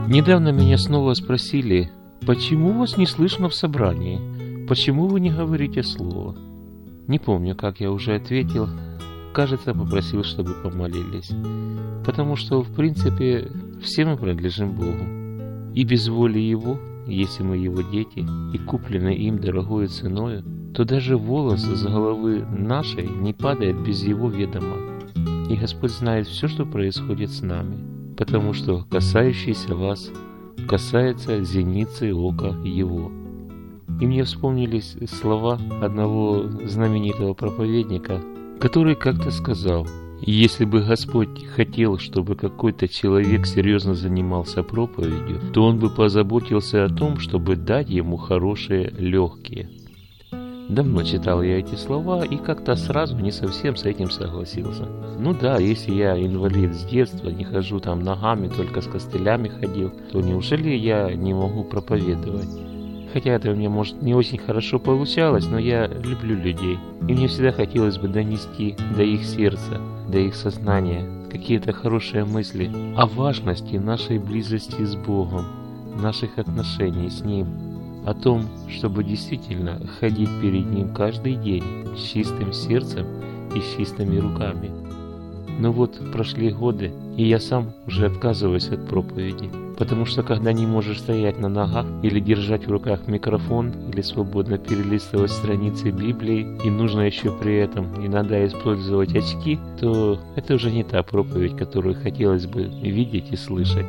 Недавно меня снова спросили, почему вас не слышно в собрании? Почему вы не говорите слово? Не помню, как я уже ответил. Кажется, попросил, чтобы помолились. Потому что, в принципе, все мы принадлежим Богу. И без воли Его, если мы Его дети, и куплены им дорогою ценою, то даже волос с головы нашей не падает без Его ведома. И Господь знает все, что происходит с нами, потому что касающийся вас касается зеницы ока Его. И мне вспомнились слова одного знаменитого проповедника, который как-то сказал: если бы Господь хотел, чтобы какой-то человек серьезно занимался проповедью, то Он бы позаботился о том, чтобы дать ему хорошие легкие. Давно читал я эти слова и как-то сразу не совсем с этим согласился. Ну да, если я инвалид с детства, не хожу там ногами, только с костылями ходил, то неужели я не могу проповедовать? Хотя это у меня, может, не очень хорошо получалось, но я люблю людей. И мне всегда хотелось бы донести до их сердца, до их сознания какие-то хорошие мысли о важности нашей близости с Богом, наших отношений с Ним, о том, чтобы действительно ходить перед Ним каждый день с чистым сердцем и с чистыми руками. Но вот прошли годы, и я сам уже отказываюсь от проповеди, потому что когда не можешь стоять на ногах или держать в руках микрофон, или свободно перелистывать страницы Библии, и нужно еще при этом иногда использовать очки, то это уже не та проповедь, которую хотелось бы видеть и слышать.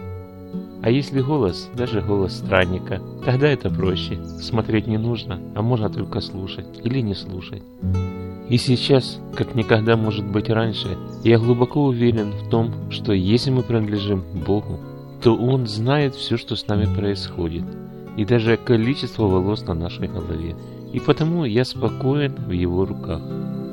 А если голос, даже голос странника, тогда это проще. Смотреть не нужно, а можно только слушать или не слушать. И сейчас, как никогда может быть раньше, я глубоко уверен в том, что если мы принадлежим Богу, то Он знает все, что с нами происходит, и даже количество волос на нашей голове. И потому я спокоен в Его руках.